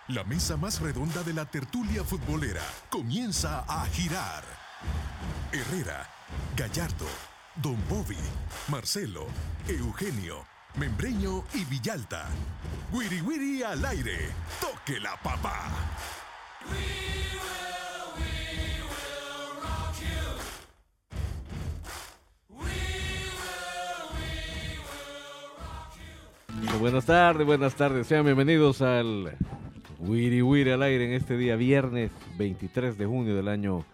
La mesa más redonda de la tertulia futbolera comienza a girar. Herrera, Gallardo, Don Bobby, Marcelo, Eugenio, Membreño y Villalta. Wiri Wiri al aire. Toque la papá. Buenas tardes, sean bienvenidos al Wiri Wiri al aire en este día viernes 23 de junio del año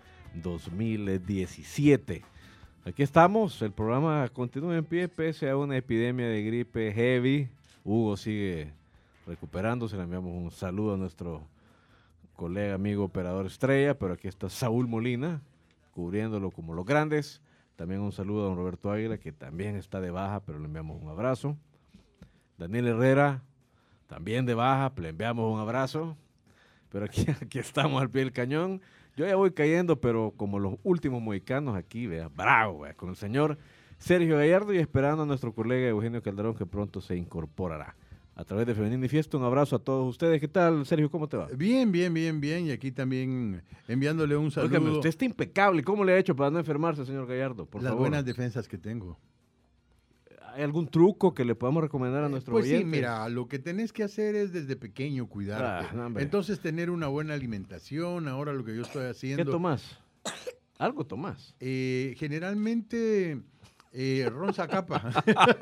2017. Aquí estamos, el programa continúa en pie pese a una epidemia de gripe heavy. Hugo sigue recuperándose, le enviamos un saludo a nuestro colega, amigo, operador estrella, pero aquí está Saúl Molina, cubriéndolo como los grandes. También un saludo a don Roberto Águila, que también está de baja, pero le enviamos un abrazo. Daniel Herrera, también de baja, le enviamos un abrazo. Pero aquí estamos al pie del cañón. Yo ya voy cayendo, pero como los últimos mohicanos aquí, vea, bravo, vea, con el señor Sergio Gallardo y esperando a nuestro colega Eugenio Calderón, que pronto se incorporará. A través de Femenina y Fiesta, un abrazo a todos ustedes. ¿Qué tal, Sergio? ¿Cómo te va? Bien. Y aquí también enviándole un saludo. Óigame, usted está impecable. ¿Cómo le ha hecho para no enfermarse, señor Gallardo? Por Las favor. buenas defensas que tengo. ¿Hay algún truco que le podamos recomendar a nuestro Pues oyente? sí, mira, lo que tenés que hacer es desde pequeño cuidarte. No, entonces tener una buena alimentación. Ahora lo que yo estoy haciendo. ¿Qué tomás? Algo tomás. Generalmente ron Zacapa.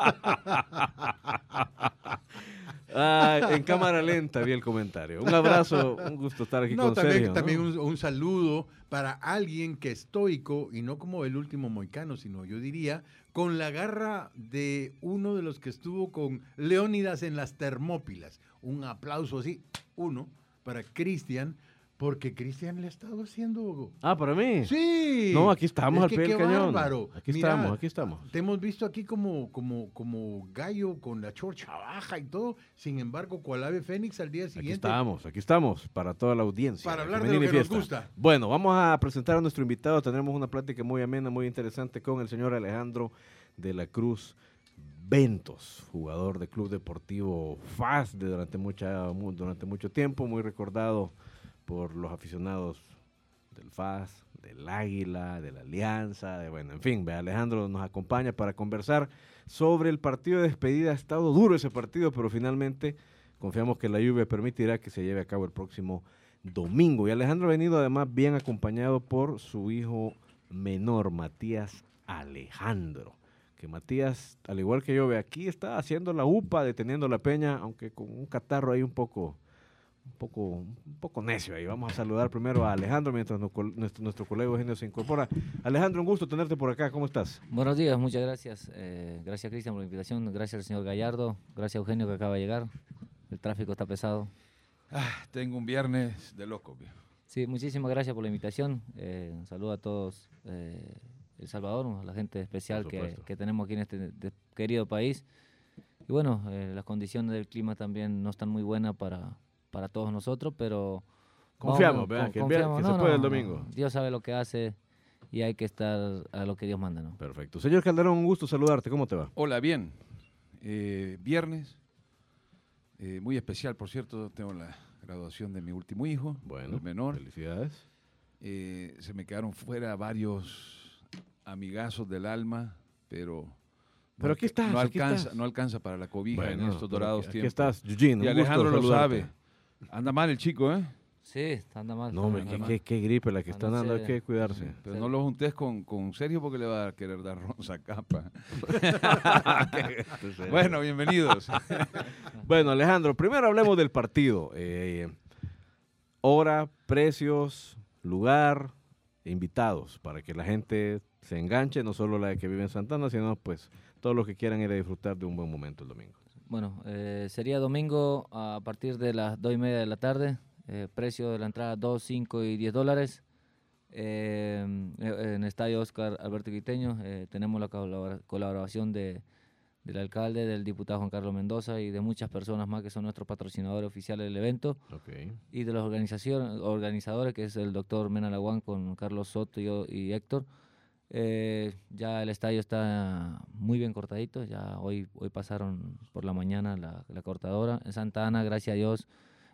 En cámara lenta vi el comentario. Un abrazo, un gusto estar aquí con Sergio. También un saludo para alguien que es estoico y no como el último moicano, sino yo diría con la garra de uno de los que estuvo con Leónidas en las Termópilas. Un aplauso así, uno, para Cristian, porque Cristian le ha estado haciendo... ¿Para mí? Sí. No, aquí estamos al que pie del qué cañón. Bárbaro. Aquí Mira, estamos. Te hemos visto aquí como gallo con la chorcha baja y todo. Sin embargo, cual ave fénix al día siguiente. Aquí estamos, para toda la audiencia. Para hablar de lo que nos gusta. Bueno, vamos a presentar a nuestro invitado. Tendremos una plática muy amena, muy interesante con el señor Alejandro de la Cruz Ventos, jugador del Club Deportivo FAS durante mucho tiempo, muy recordado por los aficionados del FAS, del Águila, de la Alianza, en fin, Alejandro nos acompaña para conversar sobre el partido de despedida. Ha estado duro ese partido, pero finalmente confiamos que la lluvia permitirá que se lleve a cabo el próximo domingo. Y Alejandro ha venido además bien acompañado por su hijo menor, Matías Alejandro, que Matías, al igual que yo, aquí está haciendo la UPA, deteniendo la peña, aunque con un catarro ahí un poco necio ahí. Vamos a saludar primero a Alejandro mientras nuestro colega Eugenio se incorpora. Alejandro, un gusto tenerte por acá. ¿Cómo estás? Buenos días, muchas gracias. Gracias, Cristian, por la invitación. Gracias al señor Gallardo. Gracias, Eugenio, que acaba de llegar. El tráfico está pesado. Tengo un viernes de loco, viejo. Sí, muchísimas gracias por la invitación. Un saludo a todos El Salvador, a la gente especial que tenemos aquí en este querido país. Y bueno, las condiciones del clima también no están muy buenas para todos nosotros, pero confiamos, que se puede el domingo. Dios sabe lo que hace y hay que estar a lo que Dios manda, ¿no? Perfecto. Señor Calderón, un gusto saludarte. ¿Cómo te va? Hola, bien. Viernes, muy especial, por cierto. Tengo la graduación de mi último hijo, el menor. Felicidades. Se me quedaron fuera varios amigazos del alma, pero aquí estás, no alcanza para la cobija en estos dorados tiempos. Aquí estás, Eugene. Y Alejandro lo sabe. Anda mal el chico, ¿eh? Sí, anda mal. No, qué gripe la que está dando, hay que cuidarse. Sí, pero no lo juntes con Sergio porque le va a querer dar ronza capa. Bueno, bienvenidos. Bueno, Alejandro, primero hablemos del partido. Hora, precios, lugar, invitados, para que la gente se enganche, no solo la que vive en Santana, sino pues todos los que quieran ir a disfrutar de un buen momento el domingo. Bueno, sería domingo a partir de las 2:30 de la tarde. Precio de la entrada $2, $5 y $10. En el estadio Oscar Alberto Quiteño tenemos la colaboración del alcalde, del diputado Juan Carlos Mendoza y de muchas personas más que son nuestros patrocinadores oficiales del evento. Y de los organizadores, que es el doctor Mena Laguán con Carlos Soto y Héctor. Ya el estadio está muy bien cortadito, ya hoy pasaron por la mañana la cortadora. En Santa Ana, gracias a Dios,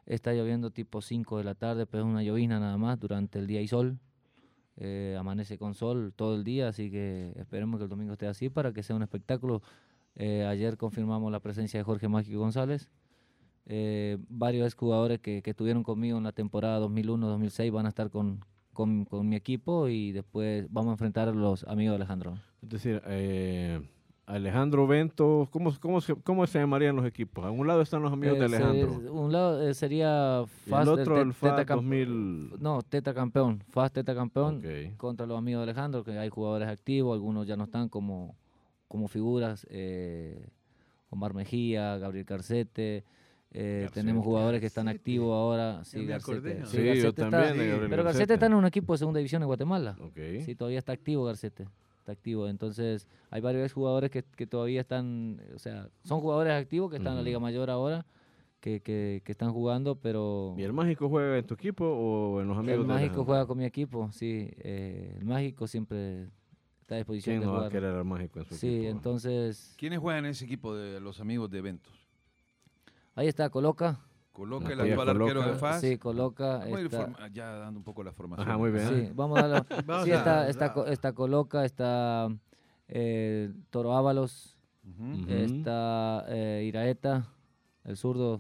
Está lloviendo tipo 5 de la tarde, pero es una llovizna nada más, durante el día hay sol. Amanece con sol todo el día, así que esperemos que el domingo esté así para que sea un espectáculo. Ayer confirmamos la presencia de Jorge Mágico González. Varios jugadores que estuvieron conmigo en la temporada 2001-2006 van a estar con mi equipo, y después vamos a enfrentar a los amigos de Alejandro. Es decir, Alejandro Ventos, ¿cómo se llamarían los equipos? A un lado están los amigos de Alejandro. Un lado sería Y el otro, el FAS tetracampeón. 2000. No, tetracampeón. FAS tetracampeón Ok. contra los amigos de Alejandro, que hay jugadores activos, algunos ya no están como figuras. Omar Mejía, Gabriel Carcete. Tenemos jugadores que están Garcete. activos ahora. Sí, Ya me Garcete. acordé, ¿no? Sí, yo Garcete también. sí, de Gabriel pero Garcete está en un equipo de segunda división en Guatemala. Ok. Sí, todavía está activo Garcete. Está activo. Entonces, hay varios jugadores que todavía están, o sea, son jugadores activos que están en la Ujú. Liga Mayor ahora, que están jugando, pero ¿Y el Mágico juega en tu equipo o en los amigos el de Mágico Alejandro? juega con mi equipo, sí. El Mágico siempre está a disposición ¿Quién de no va a jugar. querer al Mágico en su Sí, equipo? entonces, ¿Quiénes juegan en ese equipo de los amigos de eventos? ahí está Coloca. Coloca el Aquella actual arquero Coloca. de FAS. Sí, Coloca. Vamos a ir Está, ya dando un poco la formación. Ajá, muy bien. sí, vamos a darlo. Vamos Sí, a- está Coloca, está Toro Ábalos, Ujú. Ujú. está Iraeta, el zurdo,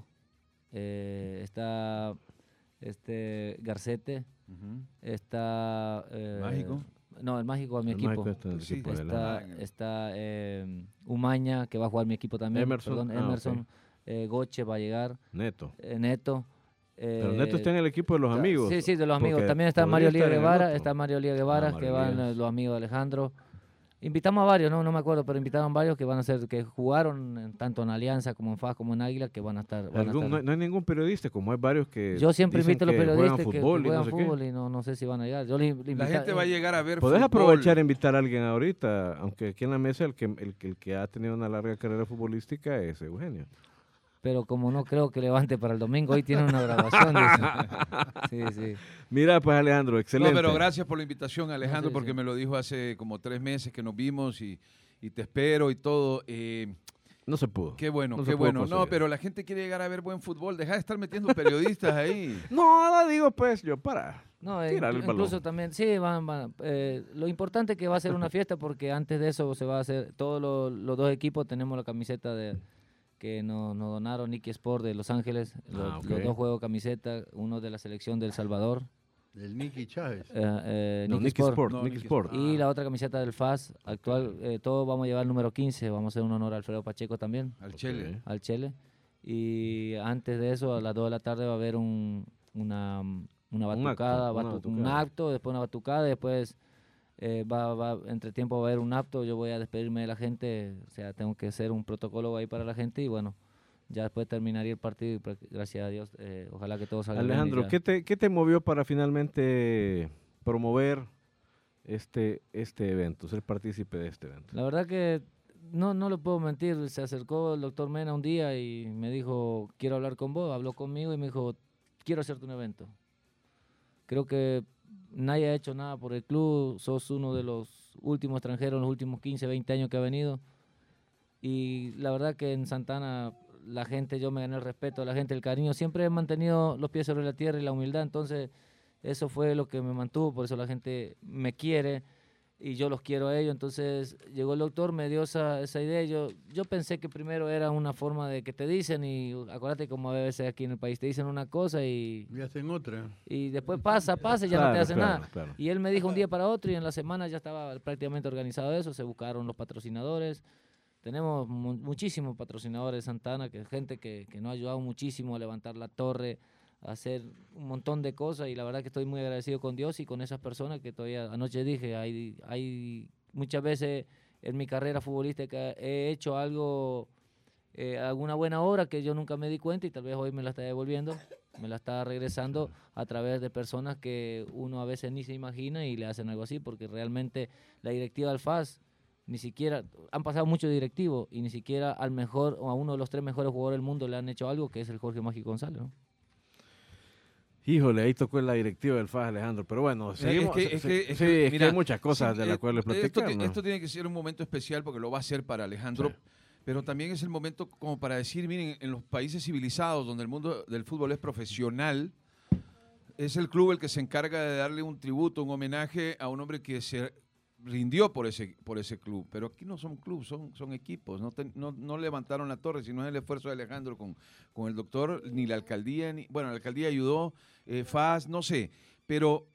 está Garcete, Ujú. está... ¿Mágico? No, el Mágico a mi El equipo. Mágico está en el Sí, equipo de está- Alejandro. Está Umaña, que va a jugar mi equipo también. Emerson, Perdón, ah, ok. Emerson. Goche va a llegar. Neto. Neto. Pero Neto está en el equipo de los amigos. Sí, sí, de los amigos. porque También está podría Mario estar Lía en el Guevara. otro. Está Mario Lía Guevara, Mario que van Lía. los amigos de Alejandro. Invitamos a varios, no me acuerdo, pero invitaron varios que van a ser, que jugaron tanto en Alianza como en FAS como en Águila, que van a estar. No hay ningún periodista, como hay varios que Yo siempre dicen invito a los que periodistas juegan que fútbol y no juegan sé fútbol qué. y no sé si van a llegar. Yo La gente va a llegar a ver Podés fútbol. aprovechar e invitar a alguien ahorita, aunque aquí en la mesa el que ha tenido una larga carrera futbolística es Eugenio. Pero como no creo que levante para el domingo, hoy tiene una grabación. Dice. Sí. Mira, pues Alejandro, excelente. No, pero gracias por la invitación, Alejandro, sí, porque sí. me lo dijo hace como 3 meses que nos vimos y te espero y todo. No se pudo. Qué bueno, No qué se pudo bueno. No, conseguir. pero la gente quiere llegar a ver buen fútbol. Deja de estar metiendo periodistas ahí. No, digo pues, yo para. No, Tirar el incluso balón. también, sí, van. Lo importante es que va a ser una fiesta, porque antes de eso se va a hacer, todos los dos equipos tenemos la camiseta que nos donaron Nike Sport de Los Ángeles, ok. los dos juegos camiseta, uno de la selección de El Salvador, El Nicky Chávez. No, Nicky Sport. No, Nicky Nicky Sport. y la otra camiseta del FAS actual. Todos vamos a llevar el número 15, vamos a hacer un honor a Alfredo Pacheco también, Al Ok. Chele. al Chele. Y antes de eso, a las 2 de la tarde va a haber una batucada, una un batucada. acto, después una batucada, después entre tiempo va a haber un acto, yo voy a despedirme de la gente, o sea, tengo que hacer un protocolo ahí para la gente, y bueno, ya después terminaría el partido, y gracias a Dios, ojalá que todo salga bien y Alejandro, ya. ¿qué te movió para finalmente promover este evento, ser partícipe de este evento? La verdad que no le puedo mentir, se acercó el doctor Mena un día y me dijo, quiero hablar con vos, habló conmigo y me dijo, quiero hacerte un evento. Creo que nadie ha hecho nada por el club, sos uno de los últimos extranjeros en los últimos 15, 20 años que ha venido. Y la verdad que en Santana la gente, yo me gané el respeto de la gente, el cariño. Siempre he mantenido los pies sobre la tierra y la humildad, entonces eso fue lo que me mantuvo, por eso la gente me quiere y yo los quiero a ellos. Entonces llegó el doctor, me dio esa idea. Yo pensé que primero era una forma de que te dicen, y acuérdate como a veces aquí en el país te dicen una cosa y hacen otra. después pasa y ya no te hacen nada. Claro. Y él me dijo un día para otro, y en la semana ya estaba prácticamente organizado eso, se buscaron los patrocinadores. Tenemos muchísimos patrocinadores de Santana, que gente que nos ha ayudado muchísimo a levantar la torre, a hacer un montón de cosas, y la verdad que estoy muy agradecido con Dios y con esas personas que todavía, anoche dije, hay muchas veces en mi carrera futbolística he hecho algo, alguna buena obra que yo nunca me di cuenta, y tal vez hoy me la está devolviendo, me la está regresando a través de personas que uno a veces ni se imagina y le hacen algo así, porque realmente la directiva del FAS, ni siquiera, han pasado muchos directivos y ni siquiera al mejor o a uno de los 3 mejores jugadores del mundo le han hecho algo, que es el Jorge Mágico González, ¿no? Híjole, ahí tocó la directiva del FAS, Alejandro. Pero bueno, seguimos. Es que, Mira, hay muchas cosas de las cuales platicar. ¿no? Esto tiene que ser un momento especial porque lo va a ser para Alejandro. Sí. pero también es el momento como para decir, miren, en los países civilizados donde el mundo del fútbol es profesional, es el club el que se encarga de darle un tributo, un homenaje a un hombre que se rindió por ese club. Pero aquí no son clubes, son equipos. No levantaron la torre, sino es el esfuerzo de Alejandro con el doctor, ni la alcaldía, bueno, la alcaldía ayudó, FAS, no sé. Pero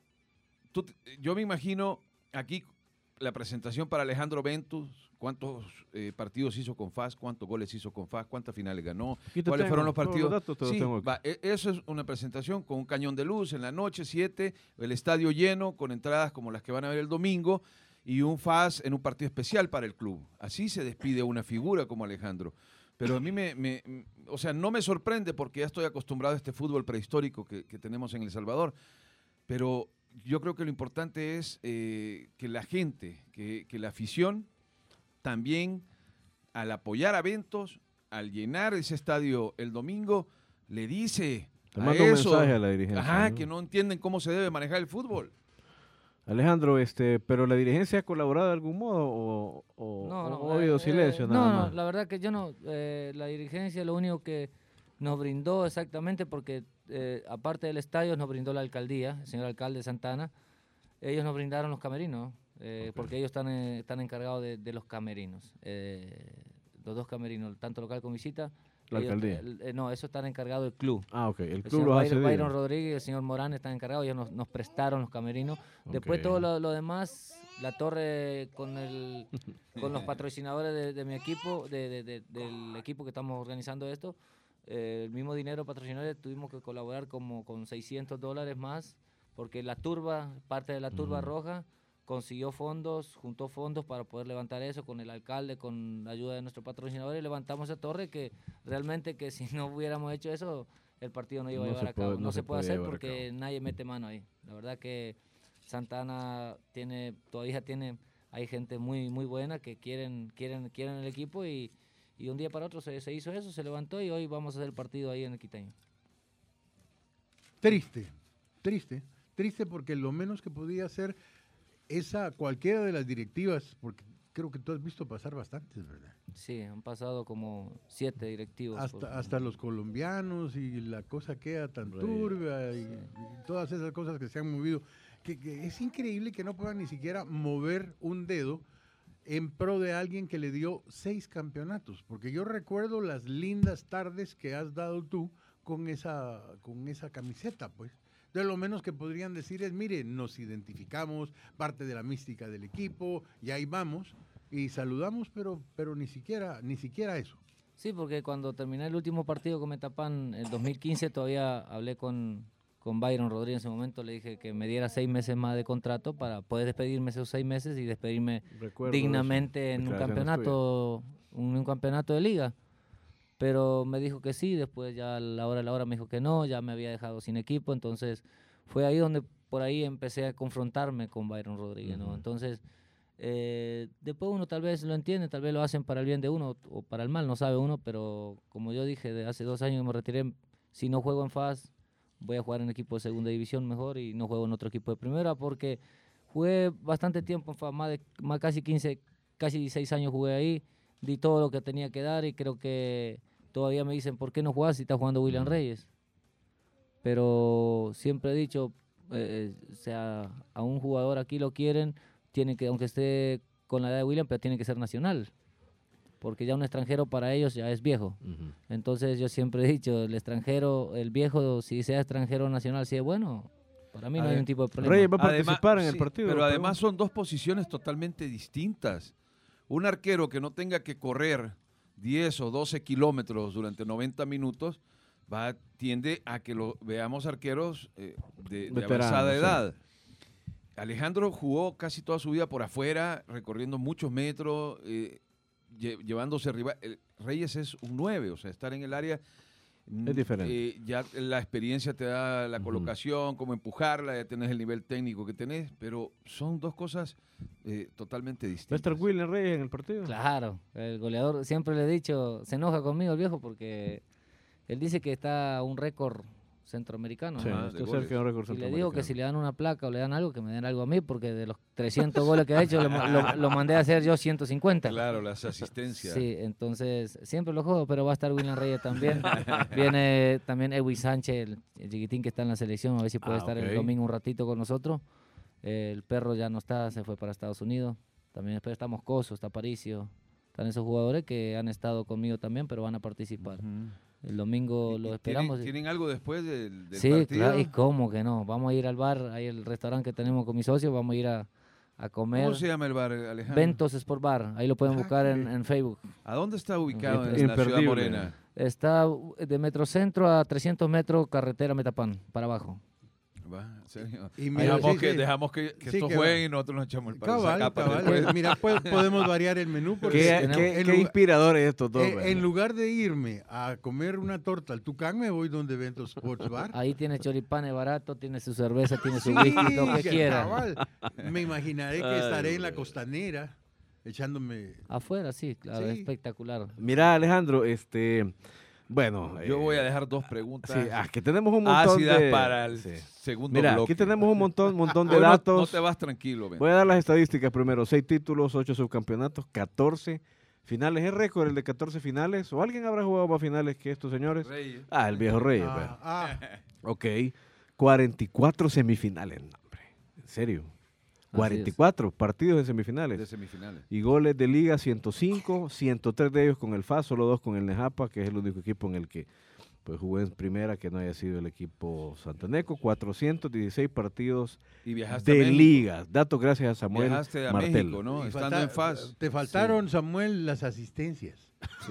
yo me imagino aquí la presentación para Alejandro Ventus, cuántos partidos hizo con FAS, cuántos goles hizo con FAS, cuántas finales ganó, cuáles fueron los partidos. Sí, eso es una presentación con un cañón de luz en la noche, 7, el estadio lleno, con entradas como las que van a ver el domingo, y un FAS en un partido especial para el club. Así se despide una figura como Alejandro. Pero a mí o sea, no me sorprende porque ya estoy acostumbrado a este fútbol prehistórico que tenemos en El Salvador, pero yo creo que lo importante es que la gente, que la afición, también al apoyar a Ventos, al llenar ese estadio el domingo, le dice Te mando un mensaje a la dirigencia, ¿no? que no entienden cómo se debe manejar el fútbol. Alejandro, ¿pero la dirigencia ha colaborado de algún modo o ha habido silencio nada más? No, la verdad que yo no. La dirigencia lo único que nos brindó exactamente, porque aparte del estadio nos brindó la alcaldía, el señor alcalde Santana, ellos nos brindaron los camerinos, okay, porque ellos están encargados de los camerinos, los dos camerinos, tanto local como visita. ¿La alcaldía? No, eso están encargados del club. Ah, ok, el club los hace. Byron Rodríguez y el señor Morán están encargados, ellos nos prestaron los camerinos. Okay. Después todo lo demás, la torre con los patrocinadores de mi equipo, del equipo que estamos organizando esto, el mismo dinero patrocinadores, tuvimos que colaborar como con $600 más, porque la turba, parte de la turba roja, consiguió fondos, juntó fondos para poder levantar eso con el alcalde, con la ayuda de nuestro patrocinador, y levantamos esa torre que realmente que si no hubiéramos hecho eso, el partido no iba a llevar a cabo. No se puede hacer porque nadie mete mano ahí. La verdad que Santana todavía hay gente muy muy buena que quieren el equipo y de un día para otro se hizo eso, se levantó y hoy vamos a hacer el partido ahí en el Quiteño. Triste porque lo menos que podía hacer cualquiera de las directivas, porque creo que tú has visto pasar bastantes, ¿verdad? Sí, han pasado como 7 directivos. Hasta los colombianos y la cosa queda tan turbia y todas esas cosas que se han movido, que es increíble que no puedan ni siquiera mover un dedo en pro de alguien que le dio 6 campeonatos, porque yo recuerdo las lindas tardes que has dado tú con esa camiseta, pues. De lo menos que podrían decir es, mire, nos identificamos, parte de la mística del equipo, y ahí vamos, y saludamos, pero ni siquiera eso. Sí, porque cuando terminé el último partido con Metapán, en 2015, todavía hablé con Byron Rodríguez en ese momento, le dije que me diera 6 meses más de contrato para poder despedirme esos 6 meses y despedirme dignamente en un campeonato de liga. Pero me dijo que sí, después ya a la hora me dijo que no, ya me había dejado sin equipo, entonces fue ahí donde por ahí empecé a confrontarme con Byron Rodríguez, ¿no? Entonces, después uno tal vez lo entiende, tal vez lo hacen para el bien de uno o para el mal, no sabe uno, pero como yo dije, de hace 2 años que me retiré, si no juego en FAS, voy a jugar en equipo de segunda división mejor y no juego en otro equipo de primera, porque jugué bastante tiempo en FAS, casi 16 años jugué ahí, di todo lo que tenía que dar y creo que todavía me dicen, ¿por qué no jugás si está jugando William Reyes? Pero siempre he dicho, o sea, a un jugador aquí lo quieren, tiene que, aunque esté con la edad de William, pero tiene que ser nacional, porque ya un extranjero para ellos ya es viejo. Entonces yo siempre he dicho, el extranjero, el viejo, si sea extranjero nacional, si es bueno, para mí no hay un tipo de problema. Reyes va a participar en el partido. Pero además son 2 posiciones totalmente distintas. Un arquero que no tenga que correr 10 o 12 kilómetros durante 90 minutos, tiende a que lo veamos arqueros de avanzada edad. Alejandro jugó casi toda su vida por afuera, recorriendo muchos metros, llevándose arriba. Reyes es un 9, o sea, estar en el área es diferente. Ya la experiencia te da la colocación, cómo empujarla, ya tenés el nivel técnico que tenés, pero son 2 cosas totalmente distintas. ¿Va a estar William Reyes en el partido? Claro, el goleador, siempre le he dicho, se enoja conmigo el viejo porque él dice que está un récord centroamericano. Sí, ¿no? de esto es goles. cerca de un récord Y le digo que centroamericano. si le dan una placa o le dan algo, que me den algo a mí, porque de los 300 goles que ha hecho, lo mandé a hacer yo 150. Claro, las asistencias. Sí, entonces siempre lo juego, pero va a estar William Reyes también. Viene también Edwin Sánchez, el chiquitín que está en la selección, a ver si puede estar ok. el domingo un ratito con nosotros. El perro ya no está, se fue para Estados Unidos. También después está Moscoso, está Paricio. Están esos jugadores que han estado conmigo también, pero van a participar. Ujú. El domingo ¿Y lo esperamos. ¿Tienen algo después del Sí, partido? claro, y cómo que no. Vamos a ir al bar, ahí el restaurante que tenemos con mis socios, vamos a ir a comer. ¿Cómo se llama el bar, Alejandro? Ventos Sport Bar, ahí lo pueden Ah, buscar qué en, bien. en Facebook. ¿A dónde está ubicado en la ciudad Imperdible. morena? Está de Metrocentro a 300 metros, carretera Metapán, para abajo. Va, en serio. Y mira, Dejamos, sí, que, sí. dejamos que Sí, estos que jueguen va. y nosotros nos echamos el palo. Cabal, Saca para cabal. después. Mira, podemos variar el menú porque ¿Qué, tenemos- qué, en qué lugar- inspiradores estos dos? en ¿verdad? lugar de irme a comer una torta al Tucán, me voy donde Ventos Sports Bar. Ahí tiene choripanes barato, tiene su cerveza, tiene su Sí, whisky, lo que que quiera. cabal. Me imaginaré que Ay, estaré en la güey. costanera echándome. Afuera, sí, claro, Sí. espectacular. Mira, Alejandro, bueno. Yo voy a dejar dos preguntas Sí, que tenemos un montón ácidas de... para el sí. segundo Mira, bloque. aquí tenemos un montón de Hoy no datos. te vas tranquilo, ven. Voy a dar las estadísticas primero. 6 títulos, 8 subcampeonatos, 14 finales. ¿Es récord el de 14 finales? ¿O alguien habrá jugado más finales que estos señores? Reyes. El viejo Reyes. Ok. 44 semifinales. No, hombre. En serio. Así 44 partidos de De semifinales. semifinales. Y goles de liga 105, 103 de ellos con el FAS, solo 2 con el Nejapa, que es el único equipo en el que pues jugué en primera que no haya sido el equipo santaneco. 416 partidos Y viajaste a de México. ligas. Datos gracias a Samuel Viajaste a Martel. México, ¿no? Y Estando en FAS. Te faltaron, Samuel, las asistencias.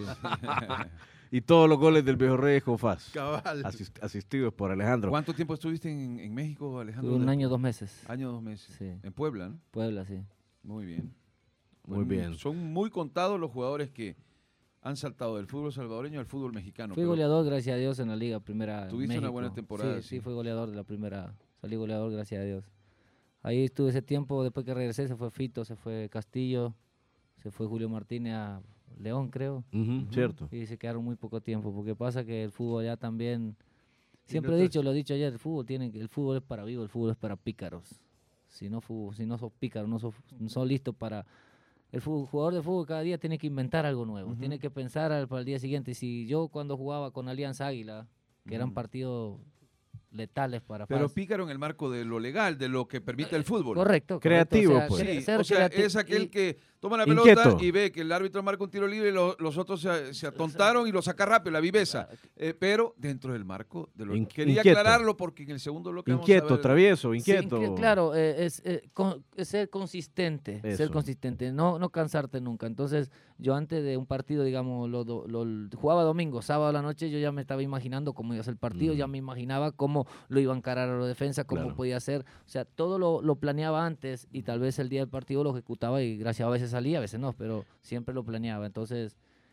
Y todos los goles del viejo Reyes con FAS. Cabal. Asistidos por Alejandro. ¿Cuánto tiempo estuviste en México, Alejandro? Tuve un año, 2 meses. Año, 2 meses. Sí. En Puebla, ¿no? Puebla, sí. Muy bien. Muy bien. Son muy contados los jugadores que han saltado del fútbol salvadoreño al fútbol mexicano. Fui pero goleador, gracias a Dios, en la liga primera. Tuviste una México. buena temporada, Sí, sí. sí, fui goleador de la primera. Salí goleador, gracias a Dios. Ahí estuve ese tiempo, después que regresé, se fue Fito, se fue Castillo, se fue Julio Martínez a León, creo. Ujú, cierto. Y se quedaron muy poco tiempo, porque pasa que el fútbol ya también, Y siempre no he te- dicho, lo he dicho ayer, el fútbol es para vivos, el fútbol es para pícaros. Si no sos pícaro, no sos listo para... El jugador de fútbol cada día tiene que inventar algo nuevo, tiene que pensar para el día siguiente. Si yo cuando jugaba con Alianza Águila, que eran partidos letales para Pero FAS. pícaro en el marco de lo legal, de lo que permite el fútbol. Correcto. Creativo, o sea, pues. Sí, ser o sea, creati- es aquel y- que toma la Inquieto. pelota y ve que el árbitro marca un tiro libre y los otros se atontaron y lo saca rápido, la viveza. Pero dentro del marco de lo quería Inquieto. aclararlo porque en el segundo bloque vamos a Inquieto, ver- travieso, Sí, inquieto. claro, es ser consistente, Eso. no cansarte nunca. Entonces, yo antes de un partido, digamos, jugaba domingo, sábado a la noche, yo ya me estaba imaginando cómo iba a ser el partido, ya me imaginaba cómo lo iba a encarar a la defensa, cómo Claro. podía ser. O sea, todo lo planeaba antes y tal vez el día del partido lo ejecutaba y gracias a veces salía, a veces no, pero siempre lo planeaba. Entonces,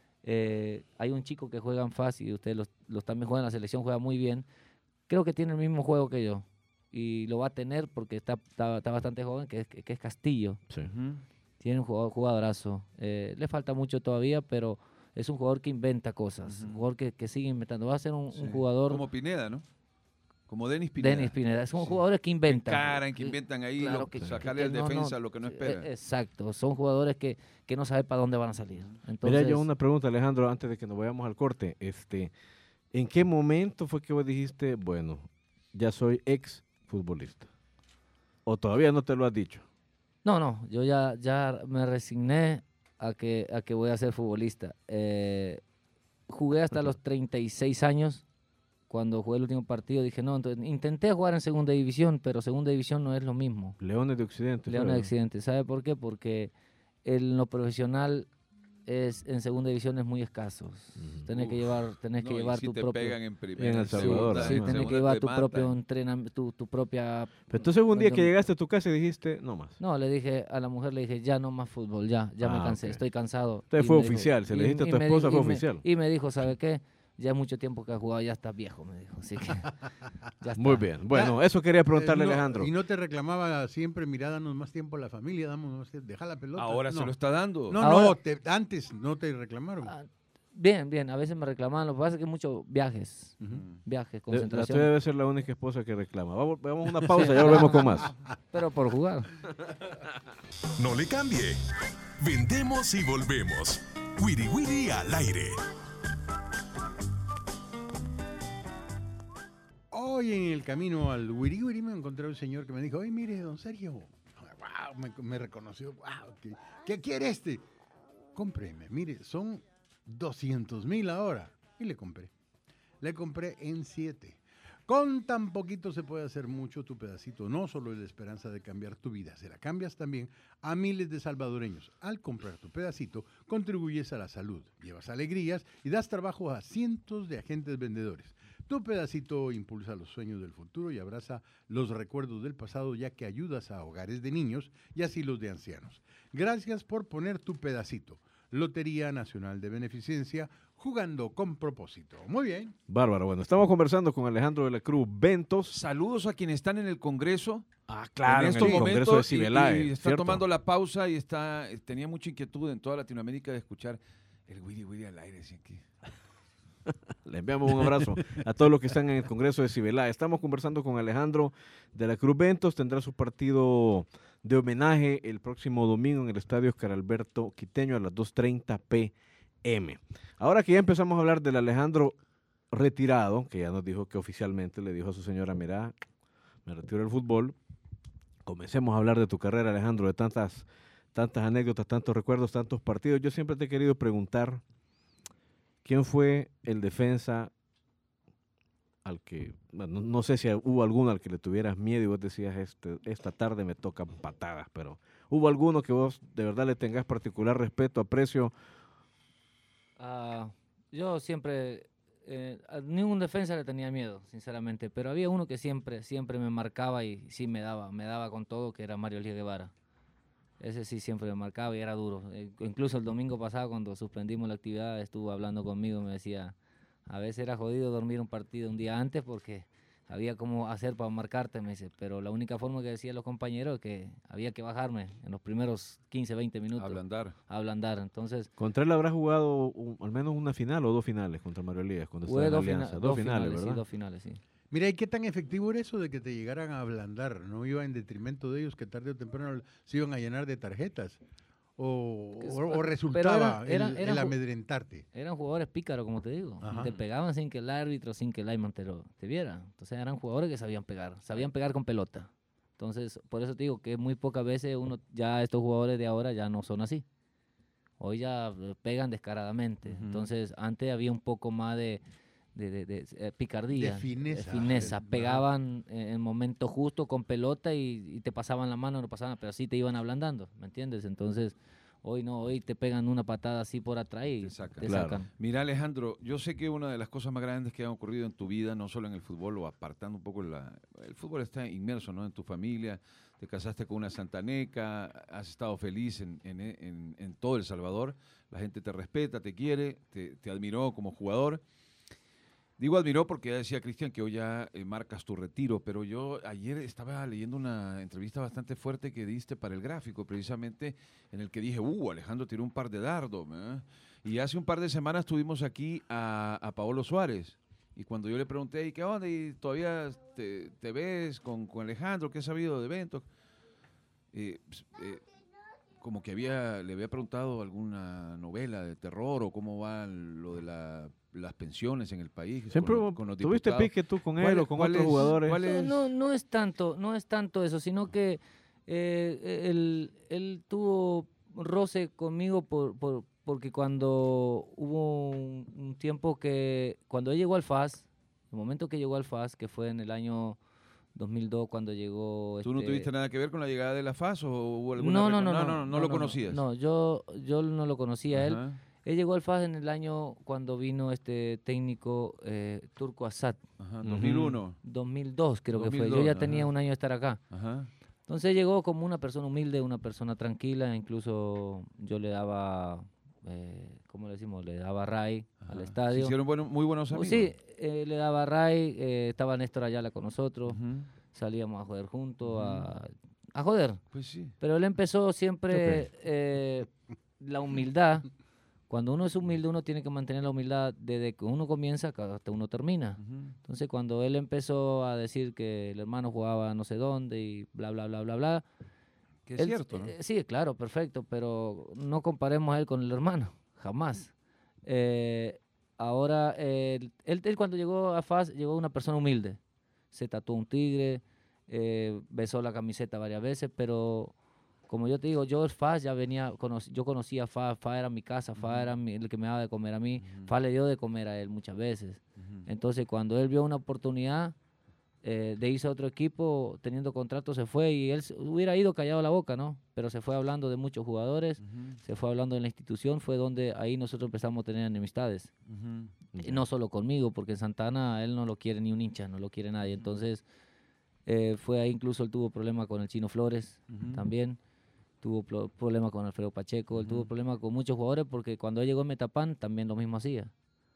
hay un chico que juega en FAS y ustedes también juegan en la selección, juega muy bien. Creo que tiene el mismo juego que yo y lo va a tener porque está bastante joven, que es Castillo. Sí. Ujú. Tiene un jugadorazo. Le falta mucho todavía, pero es un jugador que inventa cosas. Un jugador que sigue inventando. Va a ser un Sí. jugador... Como Pineda, ¿no? Como Denis Pineda. Denis Pineda. Son Sí. jugadores que inventan. Encaran, que inventan ahí, Claro, que sacarle al no, defensa lo que no espera. Exacto. Son jugadores que no saben para dónde van a salir. Entonces, Mira, yo una pregunta, Alejandro, antes de que nos vayamos al corte. ¿En qué momento fue que vos dijiste, bueno, ya soy ex futbolista? ¿O todavía no te lo has dicho? No, yo ya me resigné a que voy a ser futbolista. Jugué hasta los 36 años. Cuando jugué el último partido dije, no, entonces intenté jugar en segunda división, pero segunda división no es lo mismo. Leones de Occidente. Leones de ¿sabes? Occidente. ¿Sabe por qué? Porque en lo profesional en segunda división es muy escaso. Tenés que llevar No, y si tu te propio... pegan en primera, En El Salvador, Sí, en tenés segunda que llevar te tu matan. propio entrenamiento, tu propia... Pero entonces un día que Cuando- llegaste a tu casa y dijiste, no más. No, le dije a la mujer, le dije, ya no más fútbol, ya me cansé, ok. estoy cansado. Entonces Y fue me dijo- oficial, se le dijiste a y tu me esposa, dijo- fue oficial. Y me dijo, ¿sabe qué? Ya es mucho tiempo que has jugado, ya estás viejo, me dijo. Así que ya está. Muy bien. Bueno, eso quería preguntarle, No, Alejandro. Y no te reclamaba siempre, mira, danos más tiempo a la familia, damos más tiempo, deja la pelota. Ahora no. se lo está dando. No, Ahora- antes no te reclamaron. Ah, Bien, bien, a veces me reclamaban, lo que pasa es que muchos viajes, La concentración, tuya debe ser la única esposa que reclama. Vamos a una pausa, ya volvemos con más. pero por jugar. No le cambie. Vendemos y volvemos. Wiri Wiri al aire. Hoy en el camino al Wiri Wiri me encontré un señor que me dijo, oye, mire, don Sergio, wow, me reconoció, wow, ¿qué quiere este? Cómpreme, mire, son 200,000 ahora. Y le compré. Le compré en 7. Con tan poquito se puede hacer mucho. Tu pedacito no solo es la esperanza de cambiar tu vida, se la cambias también a miles de salvadoreños. Al comprar tu pedacito, contribuyes a la salud, llevas alegrías y das trabajo a cientos de agentes vendedores. Tu pedacito impulsa los sueños del futuro y abraza los recuerdos del pasado, ya que ayudas a hogares de niños y asilos de ancianos. Gracias por poner tu pedacito. Lotería Nacional de Beneficencia, jugando con propósito. Muy bien. Bárbaro. Bueno, estamos conversando con Alejandro de la Cruz Ventos. Saludos a quienes están en el Congreso. Claro, en estos el momentos Congreso de Cibeláe, y está ¿cierto? tomando la pausa y tenía mucha inquietud en toda Latinoamérica de escuchar el Wiri Wiri al aire. Así que... Le enviamos un abrazo a todos los que están en el Congreso de Cibeláe. Estamos conversando con Alejandro de la Cruz Ventos. Tendrá su partido de homenaje el próximo domingo en el Estadio Oscar Alberto Quiteño a las 2:30 p.m. Ahora que ya empezamos a hablar del Alejandro retirado, que ya nos dijo que oficialmente le dijo a su señora, mira, me retiro del fútbol. Comencemos a hablar de tu carrera, Alejandro, de tantas anécdotas, tantos recuerdos, tantos partidos. Yo siempre te he querido preguntar, ¿quién fue el defensa al que, bueno, no sé si hubo alguno al que le tuvieras miedo y vos decías, esta tarde me tocan patadas, pero hubo alguno que vos de verdad le tengas particular respeto, aprecio? Yo siempre, a ningún defensa le tenía miedo, sinceramente, pero había uno que siempre me marcaba y sí me daba con todo, que era Mario Elías Guevara. Ese sí siempre me marcaba y era duro. Incluso el domingo pasado, cuando suspendimos la actividad, estuvo hablando conmigo, me decía, a veces era jodido dormir un partido un día antes porque había como hacer para marcarte, me dice, pero la única forma que decían los compañeros es que había que bajarme en los primeros 15, 20 minutos. A ablandar. Entonces, ¿Contra él habrás jugado al menos una final o 2 finales contra Mario Elías? Cuando estaba en la Alianza? Dos finales, ¿verdad? Sí, 2 finales, sí. Mira, ¿y qué tan efectivo era eso de que te llegaran a ablandar? ¿No iba en detrimento de ellos que tarde o temprano se iban a llenar de tarjetas? ¿O resultaba el amedrentarte? Eran jugadores pícaros, como te digo. Ajá. Te pegaban sin que el árbitro, sin que el lineman te viera. Entonces eran jugadores que sabían pegar con pelota. Entonces, por eso te digo que muy pocas veces estos jugadores de ahora ya no son así. Hoy ya pegan descaradamente. Ujú. Entonces, antes había un poco más de picardía, De fineza. pegaban en el momento justo con pelota y te pasaban la mano, no pasaban, pero sí te iban ablandando, ¿me entiendes? Entonces, hoy no, hoy te pegan una patada así por atrás y Te sacan. te Claro. sacan. Mira, Alejandro, yo sé que una de las cosas más grandes que han ocurrido en tu vida, no solo en el fútbol, o apartando un poco el fútbol está inmerso, ¿no?, en tu familia. Te casaste con una santaneca, has estado feliz en todo El Salvador. La gente te respeta, te quiere, te admiró como jugador. Digo admiró porque ya decía Cristian que hoy ya marcas tu retiro, pero yo ayer estaba leyendo una entrevista bastante fuerte que diste para El Gráfico, precisamente en el que dije, Alejandro tiró un par de dardos, ¿eh? Y hace un par de semanas tuvimos aquí a Paolo Suárez, y cuando yo le pregunté, ¿y qué onda? ¿Y todavía te ves con Alejandro? ¿Qué has sabido de eventos? Como que le había preguntado alguna novela de terror o cómo va lo de las pensiones en el país. Siempre con los tuviste diputados. pique tú con él o con otros jugadores. No es tanto eso, sino que él tuvo roce conmigo porque cuando hubo un tiempo que, cuando él llegó al FAS, el momento que llegó al FAS, que fue en el año 2002 cuando llegó... ¿Tú no tuviste nada que ver con la llegada de la FAS o hubo alguna... No lo conocías? No, yo no lo conocía a él. Ajá. Él llegó al FAS en el año cuando vino este técnico Turco Asad. Ajá, Ujú. 2001. 2002 creo que fue. 2002, Yo ya tenía ajá. un año de estar acá. Ajá. Entonces llegó como una persona humilde, una persona tranquila. Incluso yo le daba, ¿cómo le decimos? Le daba ray al Se estadio. hicieron muy buenos amigos. Sí, le daba ray. Estaba Néstor Ayala con nosotros. Ujú. Salíamos a joder juntos, Ujú. a joder. Pues sí. Pero él empezó siempre la humildad Cuando uno es humilde, uno tiene que mantener la humildad desde que uno comienza hasta uno termina. Entonces, cuando él empezó a decir que el hermano jugaba no sé dónde y bla, bla, bla, bla, bla. Que es cierto, ¿no? Sí, claro, perfecto, pero no comparemos a él con el hermano, jamás. Ahora, él cuando llegó a FAS, llegó una persona humilde. Se tatuó un tigre, besó la camiseta varias veces, pero como yo te digo, yo el FAS ya venía, yo conocía a FAS, FAS era mi casa, FAS era el que me daba de comer a mí, FAS le dio de comer a él muchas veces. Entonces, cuando él vio una oportunidad de irse a otro equipo, teniendo contrato, se fue y él hubiera ido callado la boca, ¿no? Pero se fue hablando de muchos jugadores, se fue hablando de la institución, fue donde ahí nosotros empezamos a tener enemistades. Y no solo conmigo, porque en Santana él no lo quiere ni un hincha, no lo quiere nadie. Entonces, fue ahí incluso él tuvo problemas con el Chino Flores también. Tuvo problemas con Alfredo Pacheco, él tuvo problemas con muchos jugadores porque cuando él llegó a Metapán también lo mismo hacía.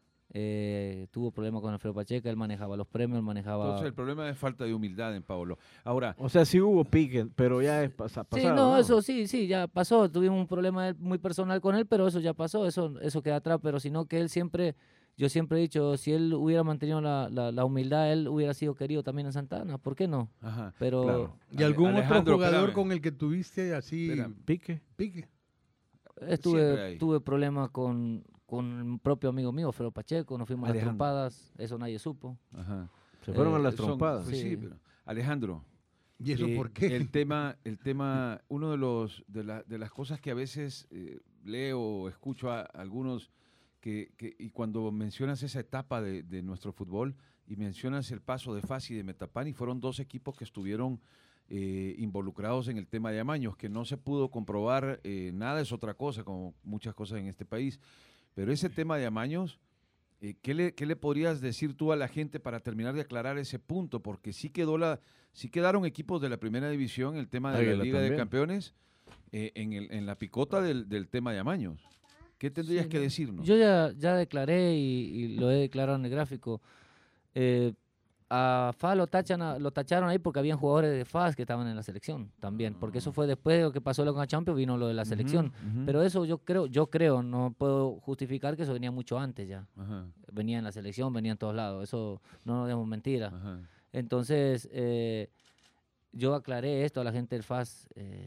Tuvo problemas con Alfredo Pacheco, él manejaba los premios, manejaba... Entonces el problema es falta de humildad en Paolo. Ahora... O sea, sí hubo pique, pero ya es pasado. Sí, no, eso sí, ya pasó. Tuvimos un problema muy personal con él, pero eso ya pasó, eso queda atrás. Pero sino que él siempre, yo siempre he dicho, si él hubiera mantenido la humildad, él hubiera sido querido también en Santana. ¿Por qué no? Ajá, pero claro. ¿Y algún Alejandro, otro jugador espérame. con el que tuviste así Pique. pique? Siempre hay. tuve problemas con un propio amigo mío, Alfredo Pacheco, nos fuimos a las Alejandro. trompadas, eso nadie supo. Ajá. Se fueron a las Son- trompadas. pues sí, Sí. pero, Alejandro, ¿Y eso por qué? El tema, uno de las cosas que a veces leo o escucho a algunos y cuando mencionas esa etapa de nuestro fútbol y mencionas el paso de FAS y de Metapán, y fueron dos equipos que estuvieron involucrados en el tema de amaños, que no se pudo comprobar nada, es otra cosa, como muchas cosas en este país. Pero ese tema de amaños, ¿qué le podrías decir tú a la gente para terminar de aclarar ese punto? Porque sí quedaron equipos de la primera división, el tema de la Águila Liga de también. Campeones, en la picota del tema de amaños. ¿Qué tendrías Sí, que no. decirnos? Yo ya declaré y lo he declarado en el gráfico. A FAS lo tacharon ahí porque habían jugadores de FAS que estaban en la selección también, porque eso fue después de lo que pasó con la Champions, vino lo de la selección. Ujú. Pero eso yo creo, no puedo justificar que eso venía mucho antes ya. Ajá, Venía en la selección, venía en todos lados, eso no nos demos mentira. ajá. Entonces, yo aclaré esto a la gente del FAS.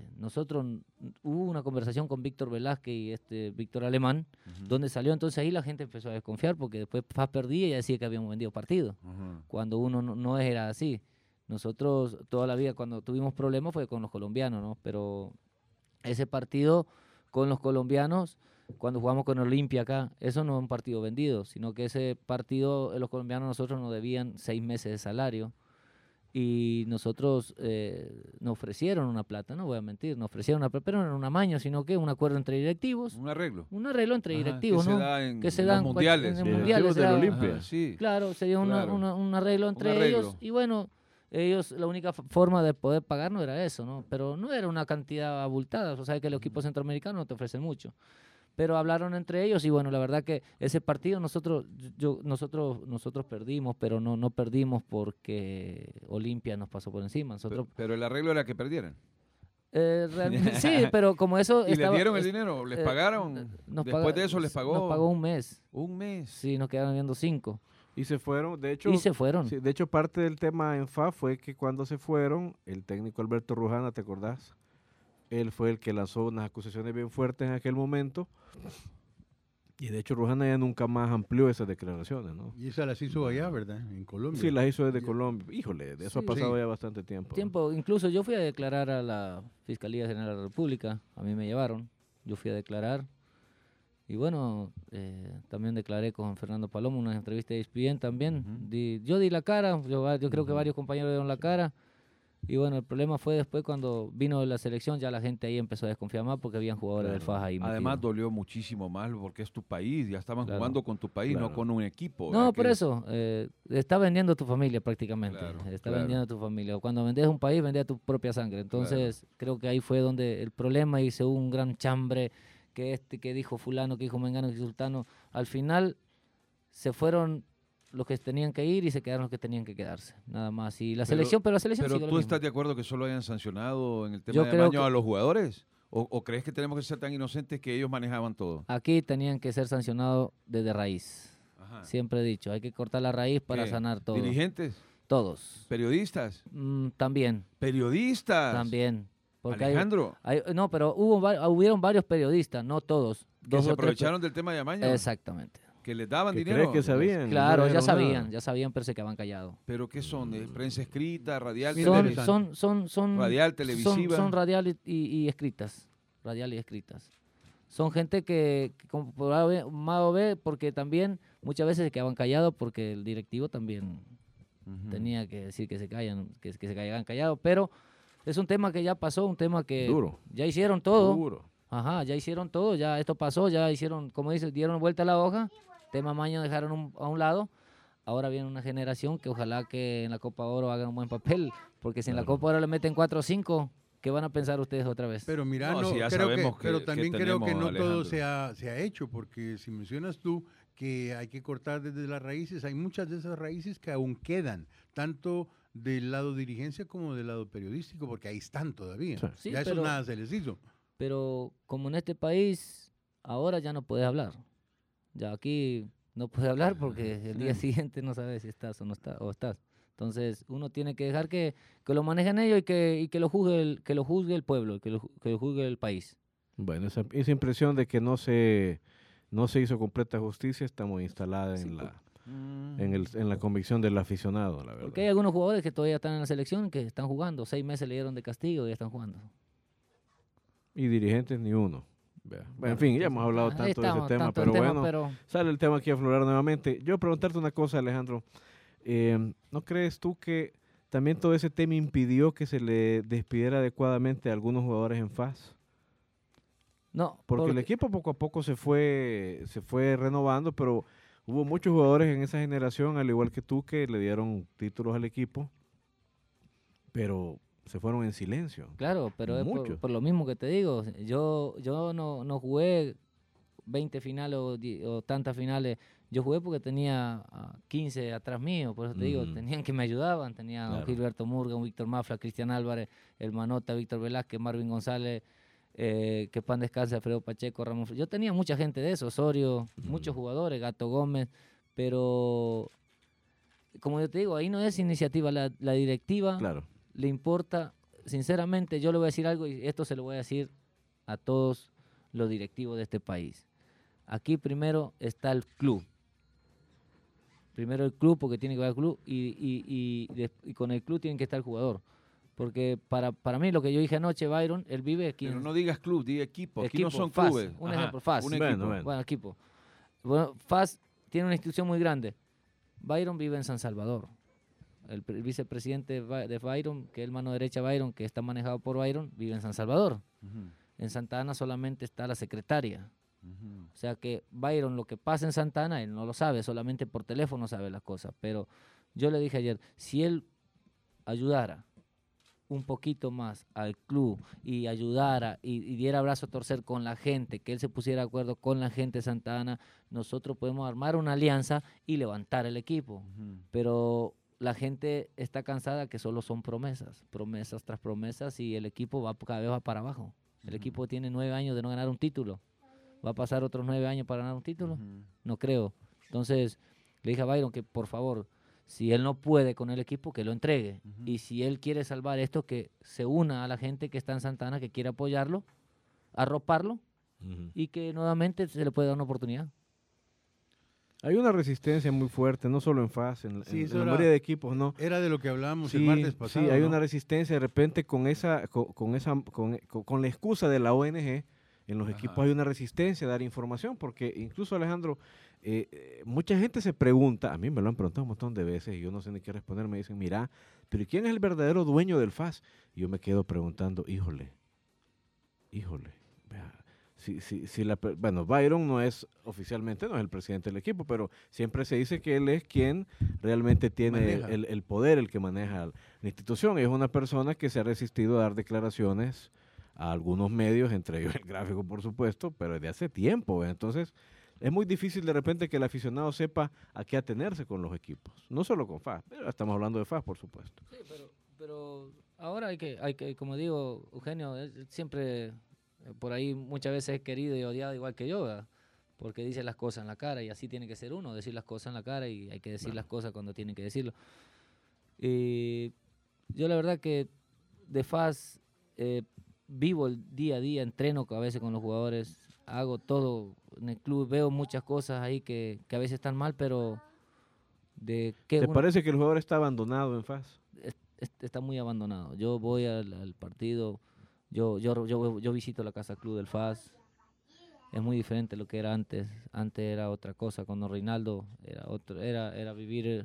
Hubo una conversación con Víctor Velázquez y Víctor Alemán, donde salió, entonces ahí la gente empezó a desconfiar porque después FAS perdía y ya decía que habíamos vendido partido, Ajá. cuando uno no era así. Nosotros toda la vida cuando tuvimos problemas fue con los colombianos, ¿no? Pero ese partido con los colombianos, cuando jugamos con Olimpia acá, eso no es un partido vendido, sino que ese partido los colombianos nosotros nos debían 6 meses de salario. Y nosotros nos ofrecieron una plata, no voy a mentir, nos ofrecieron una plata, pero no era un amaño, sino que un acuerdo entre directivos, Un arreglo. un arreglo entre Ajá, directivos, que ¿no? se da en que se los dan mundiales. en Sí, mundiales, directivos del se da- Olimpia. Ajá, sí. Claro, sería Claro. un arreglo entre arreglo. ellos y bueno, ellos la única forma de poder pagar no era eso, ¿no? Pero no era una cantidad abultada, o sea que los equipos centroamericanos no te ofrecen mucho. Pero hablaron entre ellos y bueno, la verdad que ese partido nosotros perdimos, pero no perdimos porque Olimpia nos pasó por encima. Nosotros Pero el arreglo era que perdieran. realmente sí, pero como eso ¿Y les estaba- dieron el es- dinero? ¿Les eh, pagaron? nos Después paga- de eso les pagó. Nos pagó un mes. Un mes. Sí, nos quedaron viendo 5 Y se fueron, de hecho, y se fueron. sí, de hecho parte del tema en FA fue que cuando se fueron, el técnico Alberto Rujana, ¿te acordás? Él fue el que lanzó unas acusaciones bien fuertes en aquel momento. Y de hecho Rujana ya nunca más amplió esas declaraciones, ¿no? Y esas las hizo allá, ¿verdad? En Colombia. Sí, las hizo desde Colombia. Híjole, de eso ha Sí. pasado Sí. ya bastante tiempo. ¿no? Incluso yo fui a declarar a la Fiscalía General de la República, a mí me llevaron, yo fui a declarar y bueno, también declaré con Fernando Palomo, una entrevista de ESPN también, Ujú. yo di la cara, yo creo que varios compañeros dieron la cara y bueno, el problema fue después cuando vino la selección, ya la gente ahí empezó a desconfiar más porque habían jugadores del Claro. FAS ahí Además metidos. dolió muchísimo más porque es tu país, ya estaban Claro. jugando con tu país, no Claro. con un equipo. No, ¿verdad? por Que- eso, está vendiendo tu familia prácticamente, Claro, está claro. vendiendo tu familia. Cuando vendes un país, vendes tu propia sangre. Entonces, creo que ahí fue donde el problema y se hubo un gran chambre, que dijo fulano, que dijo mengano, que dijo sultano. Al final, se fueron los que tenían que ir y se quedaron los que tenían que quedarse, nada más. Y la selección, pero la selección Pero sigue lo tú mismo. estás de acuerdo que solo hayan sancionado en el tema Yo de creo amaño que- a los jugadores ¿O crees que tenemos que ser tan inocentes que ellos manejaban todo? Aquí tenían que ser sancionados desde raíz. Ajá. Siempre he dicho, hay que cortar la raíz para ¿Qué? sanar todo. ¿Dirigentes? Todos. ¿Periodistas? También, ¿Periodistas? también. Porque Alejandro, no, pero hubieron varios periodistas, no todos. que Dos se o tres aprovecharon del tema de Amaña. Exactamente. Que les daban ¿Que dinero. crees que sabían? Claro, No ya dijeron nada. sabían, pero se quedaban callados. ¿Pero qué son? ¿De prensa escrita, radial, Son- televisiva? Son Radial, televisiva. Son radial y escritas. Radial y escritas. Son gente que como por A o B, porque también muchas veces se quedaban callados porque el directivo también Ujú. tenía que decir que se callan, que se quedaban callados. Pero es un tema que ya pasó, un tema que Duro. ya hicieron todo. Duro. Ajá, ya hicieron todo, ya esto pasó, ya hicieron, como dices, dieron vuelta a la hoja, tema Maño dejaron a un lado, ahora viene una generación que ojalá que en la Copa Oro hagan un buen papel, porque si en la Copa Oro le meten 4 o 5, ¿qué van a pensar ustedes otra vez? Pero mira, No, no, si ya creo que, sabemos que- pero que también creo que tenemos, no todo Alejandro. se ha hecho, porque si mencionas tú que hay que cortar desde las raíces, hay muchas de esas raíces que aún quedan, tanto del lado dirigencia como del lado periodístico, porque ahí están todavía. Sí. Sí, ya eso pero- nada se les hizo. Pero como en este país, ahora ya no puedes hablar. Ya aquí no puedes hablar porque el día siguiente no sabes si estás o no estás, o estás. Entonces uno tiene que dejar que lo manejen ellos y que lo juzgue el pueblo, que lo juzgue el país. Bueno, esa impresión de que no se hizo completa justicia está muy instalada Sí, en la Mm. en la convicción del aficionado, la verdad. Porque hay algunos jugadores que todavía están en la selección que están jugando. 6 meses le dieron de castigo y ya están jugando. Y dirigentes ni uno. Vea. Bueno, en fin, ya hemos hablado Ahí tanto de ese estamos, tema, tanto pero el tema, bueno, pero sale el tema aquí a aflorar nuevamente. Yo preguntarte una cosa, Alejandro. ¿No crees tú que también todo ese tema impidió que se le despidiera adecuadamente a algunos jugadores en FAS? no. Porque el equipo poco a poco se fue renovando, pero hubo muchos jugadores en esa generación, al igual que tú, que le dieron títulos al equipo, pero se fueron en silencio. Claro, pero es Muchos. por lo mismo que te digo. Yo no jugué 20 finales o tantas finales. Yo jugué porque tenía 15 atrás mío, por eso te digo, Ujú. tenían que me ayudaban. Tenía a Claro. Gilberto Murga, un Víctor Mafla, Cristian Álvarez, el Manota, Víctor Velázquez, Marvin González, que pan descanse, Alfredo Pacheco, Ramón. Yo tenía mucha gente de eso, Osorio, muchos jugadores, Gato Gómez, pero como yo te digo, ahí no es iniciativa, la directiva Claro. le importa, sinceramente, yo le voy a decir algo y esto se lo voy a decir a todos los directivos de este país. Aquí primero está el club. Primero el club, porque tiene que ver el club, y con el club tiene que estar el jugador. Porque para mí, lo que yo dije anoche, Byron, él vive aquí Pero en no digas club, di equipo. Aquí no equipo, son FAS, clubes. un Ajá, ejemplo, FAS. Un Bueno, equipo. bueno. Bueno, equipo. Bueno, FAS tiene una institución muy grande. Byron vive en San Salvador. El vicepresidente de Byron, que es el mano derecha de Byron, que está manejado por Byron, vive en San Salvador. Ujú, En Santa Ana solamente está la secretaria. ujú. O sea que Byron, lo que pasa en Santa Ana, él no lo sabe, solamente por teléfono sabe las cosas. Pero yo le dije ayer, si él ayudara un poquito más al club y ayudara y diera brazo a torcer con la gente, que él se pusiera de acuerdo con la gente de Santa Ana, nosotros podemos armar una alianza y levantar el equipo. Ujú. Pero la gente está cansada que solo son promesas tras promesas y el equipo cada vez va para abajo. El equipo tiene 9 años de no ganar un título. ¿Va a pasar otros 9 años para ganar un título? Ujú. No creo. Entonces, le dije a Byron que por favor, si él no puede con el equipo, que lo entregue. Ujú. Y si él quiere salvar esto, que se una a la gente que está en Santa Ana, que quiere apoyarlo, arroparlo y que nuevamente se le puede dar una oportunidad. Hay una resistencia muy fuerte, no solo en FAS, en Sí, la eso era- mayoría de equipos, ¿no? Era de lo que hablábamos el Sí, martes pasado. sí, hay ¿no? una resistencia de repente con la excusa de la ONG. En los Ajá. equipos hay una resistencia a dar información, porque incluso, Alejandro, mucha gente se pregunta, a mí me lo han preguntado un montón de veces y yo no sé ni qué responder, me dicen, mira, pero ¿quién es el verdadero dueño del FAS? Y yo me quedo preguntando, híjole, vea, bueno, Byron no es oficialmente, no es el presidente del equipo, pero siempre se dice que él es quien realmente tiene Maneja. el poder, el que maneja la institución. Y es una persona que se ha resistido a dar declaraciones a algunos medios, entre ellos el Gráfico, por supuesto, pero desde hace tiempo. ¿Ve? Entonces, es muy difícil de repente que el aficionado sepa a qué atenerse con los equipos. No solo con FAS, pero estamos hablando de FAS, por supuesto. Sí, pero ahora hay que, como digo, Eugenio, siempre por ahí muchas veces es querido y odiado igual que yo, ¿verdad? Porque dice las cosas en la cara y así tiene que ser uno, decir las cosas en la cara y hay que decir las cosas cuando tienen que decirlo. Y yo la verdad que de FAS vivo el día a día, entreno a veces con los jugadores, hago todo en el club, veo muchas cosas ahí que a veces están mal, pero ¿Te parece que el jugador está abandonado en FAS? Está muy abandonado. Yo voy al partido, yo visito la casa club del FAS. Es muy diferente a lo que era antes. Antes era otra cosa. Cuando Reinaldo era vivir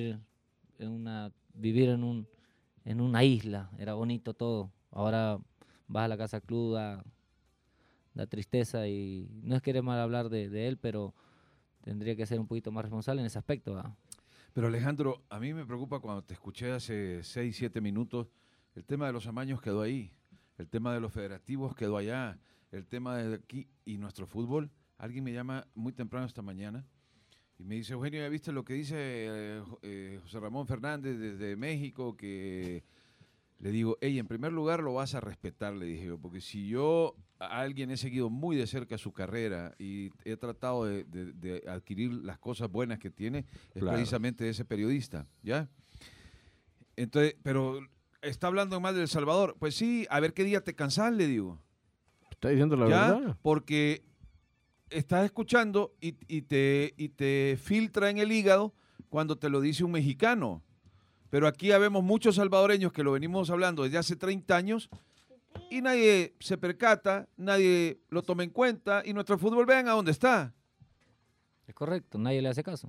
en una isla. Era bonito todo. Ahora vas a la casa club, da tristeza y no es querer mal hablar de él, pero tendría que ser un poquito más responsable en ese aspecto, ¿verdad? Pero Alejandro, a mí me preocupa cuando te escuché hace 6, 7 minutos, el tema de los amaños quedó ahí, el tema de los federativos quedó allá, el tema de aquí y nuestro fútbol. Alguien me llama muy temprano esta mañana y me dice, Eugenio, ¿ya viste lo que dice José Ramón Fernández desde México? Que le digo, hey, en primer lugar lo vas a respetar, le dije yo, porque si yo a alguien he seguido muy de cerca su carrera y he tratado de adquirir las cosas buenas que tiene, es Claro. precisamente ese periodista, ¿ya? Entonces, pero está hablando más de El Salvador. Pues sí, a ver qué día te cansás, le digo. Está diciendo la ¿Ya? verdad. Porque estás escuchando y te filtra en el hígado cuando te lo dice un mexicano. Pero aquí ya vemos muchos salvadoreños que lo venimos hablando desde hace 30 años y nadie se percata, nadie lo toma en cuenta y nuestro fútbol, vean a dónde está. Es correcto, nadie le hace caso.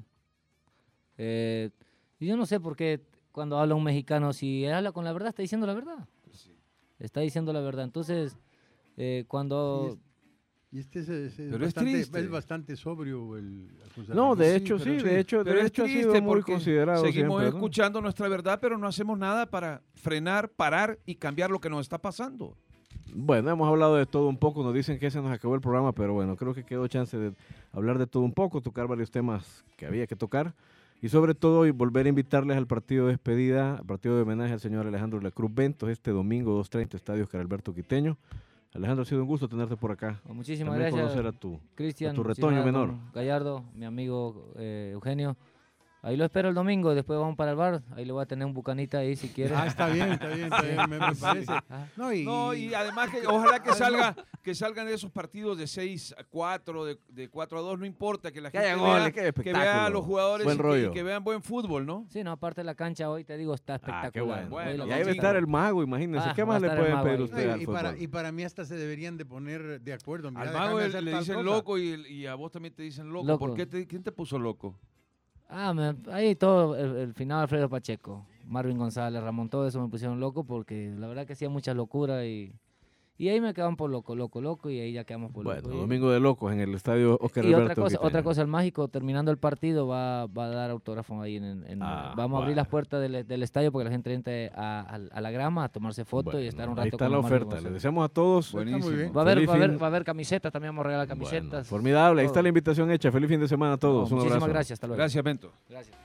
Y yo no sé por qué cuando habla un mexicano, si habla con la verdad, está diciendo la verdad. Está diciendo la verdad. Entonces, cuando... Y este es Pero es bastante, triste. es bastante sobrio el No, acusador. de Sí, hecho, pero sí, sí. de hecho Pero es ha sido triste muy porque considerado seguimos siempre, ¿no? escuchando nuestra verdad, pero no hacemos nada para frenar, parar y cambiar lo que nos está pasando. Bueno, hemos hablado de todo un poco, nos dicen que se nos acabó el programa, pero bueno, creo que quedó chance de hablar de todo un poco, tocar varios temas que había que tocar y sobre todo y volver a invitarles al partido de despedida, al partido de homenaje al señor Alejandro de la Cruz Ventos este domingo 2:30, Estadio Oscar Alberto Quiteño. Alejandro, ha sido un gusto tenerte por acá. Muchísimas También gracias, conocer a tu Cristian. tu muchísimas retoño gracias, menor. don Gallardo, mi amigo Eugenio. Ahí lo espero el domingo, después vamos para el bar. Ahí le voy a tener un bucanita ahí si quiere. Ah, está bien, me parece. Ah, No, No, y además que ojalá que salgan de esos partidos de 6-4, de 4-2, no importa, que la Que gente haya vea, goles, que haya que vea a espectáculo. los jugadores Buen y rollo. que vean buen fútbol, ¿no? sí, no, aparte la cancha hoy, te digo, está espectacular. qué bueno. Bueno, Hoy lo Y y ahí va a consigo. estar el mago, imagínense. Ah, ¿Qué va más a le estar el pueden mago pedir ahí. ustedes al y fútbol? para mí hasta se deberían de poner de acuerdo. Mira, Al déjame mago hacer le tal dicen cosa. loco y a vos también te dicen loco. Loco. ¿Por qué quién te puso loco? Ahí todo, el final Alfredo Pacheco, Marvin González, Ramón, todo eso me pusieron loco porque la verdad que hacía mucha locura y ahí me quedaban por loco y ahí ya quedamos por Bueno, loco. domingo de locos en el estadio Oscar Y Alberto otra Quiteño. cosa, el mágico, terminando el partido, va a dar autógrafo ahí vamos a abrir las puertas del estadio porque la gente entre a la grama a tomarse foto y Bueno, estar un ahí rato está con la los Marvin oferta. Les González. deseamos a todos. Buenísimo. muy bien. Va a haber camisetas, también vamos a regalar Bueno, camisetas. formidable, ahí está todo. la invitación hecha. Feliz fin de semana a todos. Un Muchísimas abrazo. gracias, hasta luego. Gracias, Bento. Gracias.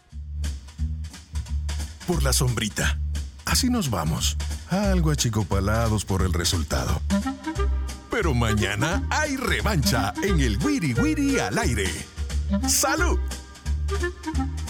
Por la sombrita. Así nos vamos. Algo achicopalados por el resultado. Pero mañana hay revancha en el Wiri Wiri al aire. ¡Salud!